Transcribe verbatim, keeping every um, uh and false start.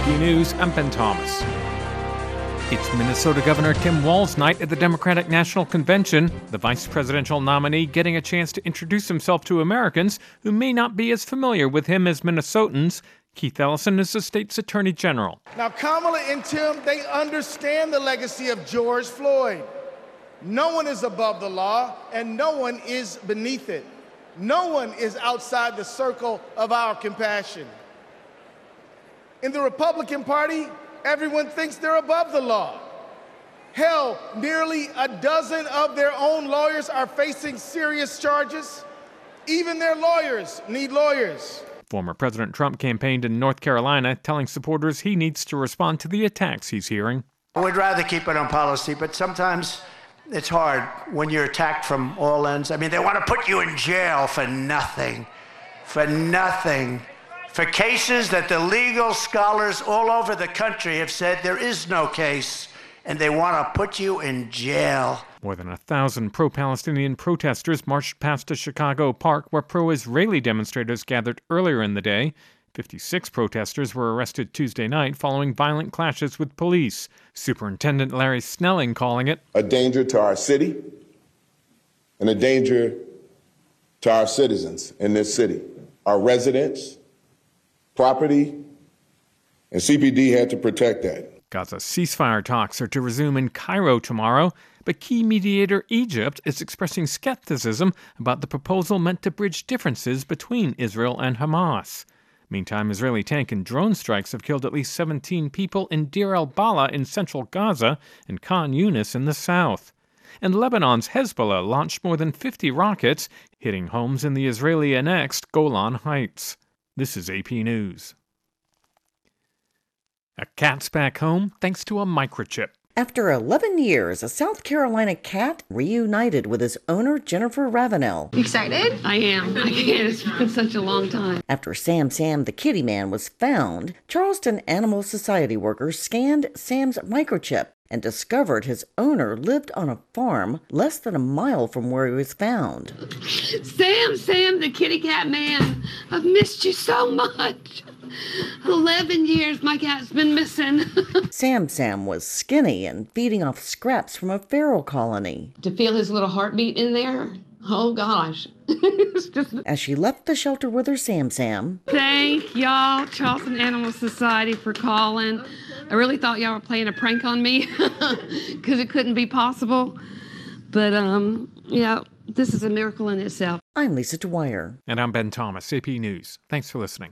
A P News, I'm Ben Thomas. It's Minnesota Governor Tim Walz's night at the Democratic National Convention, the vice presidential nominee getting a chance to introduce himself to Americans who may not be as familiar with him as Minnesotans. Keith Ellison is the state's attorney general. Now, Kamala and Tim, they understand the legacy of George Floyd. No one is above the law, and no one is beneath it. No one is outside the circle of our compassion. In the Republican Party, everyone thinks they're above the law. Hell, nearly a dozen of their own lawyers are facing serious charges. Even their lawyers need lawyers. Former President Trump campaigned in North Carolina, telling supporters he needs to respond to the attacks he's hearing. We'd rather keep it on policy, but sometimes it's hard when you're attacked from all ends. I mean, they want to put you in jail for nothing, for nothing. For cases that the legal scholars all over the country have said there is no case, and they want to put you in jail. More than a thousand pro-Palestinian protesters marched past a Chicago park where pro-Israeli demonstrators gathered earlier in the day. fifty-six protesters were arrested Tuesday night following violent clashes with police. Superintendent Larry Snelling calling it a danger to our city and a danger to our citizens in this city, our residents, property, and C P D had to protect that. Gaza ceasefire talks are to resume in Cairo tomorrow, but key mediator Egypt is expressing skepticism about the proposal meant to bridge differences between Israel and Hamas. Meantime, Israeli tank and drone strikes have killed at least seventeen people in Deir el-Balah in central Gaza and Khan Yunis in the south. And Lebanon's Hezbollah launched more than fifty rockets, hitting homes in the Israeli-annexed Golan Heights. This is A P News. A cat's back home thanks to a microchip. After eleven years, a South Carolina cat reunited with his owner, Jennifer Ravenel. You excited? I am. I can't. It's been such a long time. After Sam Sam the kitty man was found, Charleston Animal Society workers scanned Sam's microchip and discovered his owner lived on a farm less than a mile from where he was found. Sam Sam the kitty cat man, I've missed you so much. Eleven years my cat's been missing. Sam Sam was skinny and feeding off scraps from a feral colony. To feel his little heartbeat in there, oh gosh. just... As she left the shelter with her Sam Sam. Thank y'all, Charleston Animal Society, for calling. I really thought y'all were playing a prank on me because it couldn't be possible. But, um, yeah, this is a miracle in itself. I'm Lisa Dwyer. And I'm Ben Thomas, A P News. Thanks for listening.